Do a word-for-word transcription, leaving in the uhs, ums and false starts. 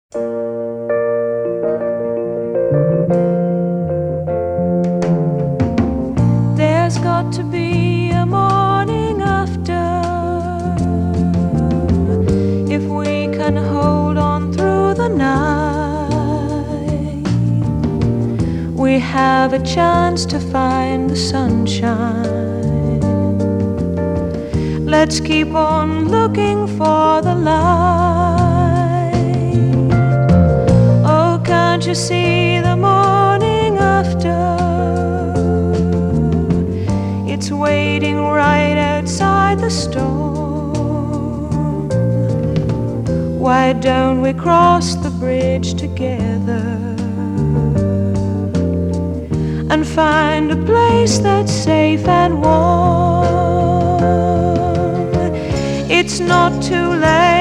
There's got to be a morning after, if we can hold on through the night. We have a chance to find the sunshine. Let's keep on looking for the light. Oh, can't you see the morning after? It's waiting right outside the storm. Why don't we cross the bridge together and find a place that's safe and warm? It's not too late